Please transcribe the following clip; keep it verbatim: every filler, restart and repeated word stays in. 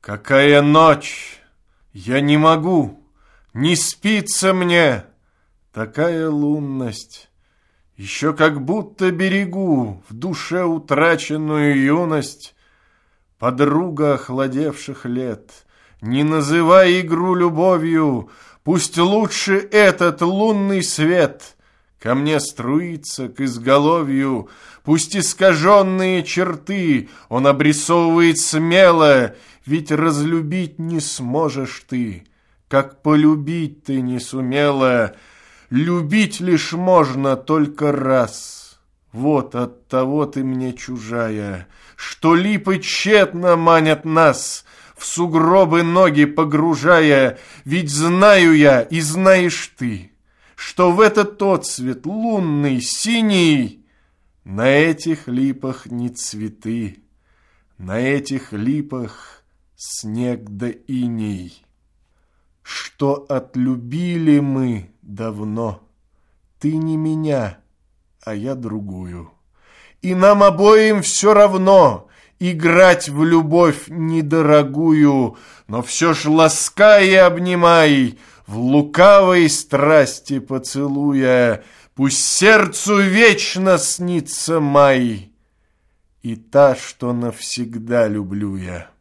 Какая ночь! Я не могу, не спится мне. Такая лунность. Еще как будто берегу в душе утраченную юность. Подруга охладевших лет, не называй игру любовью, пусть лучше этот лунный свет ко мне струится к изголовью, пусть искаженные черты он обрисовывает смело, ведь разлюбить не сможешь ты, как полюбить ты не сумела. Любить лишь можно только раз. Вот оттого ты мне чужая, что липы тщетно манят нас, в сугробы ноги погружая. Ведь знаю я, и знаешь ты, что в этот отцвет лунный, синий, на этих липах не цветы, на этих липах снег да иней. Что отлюбили мы давно, ты не меня, а я другую. И нам обоим все равно играть в любовь недорогую, но все ж ласкай и обнимай, в лукавой страсти поцелуя. Пусть сердцу вечно снится май и та, что навсегда люблю я.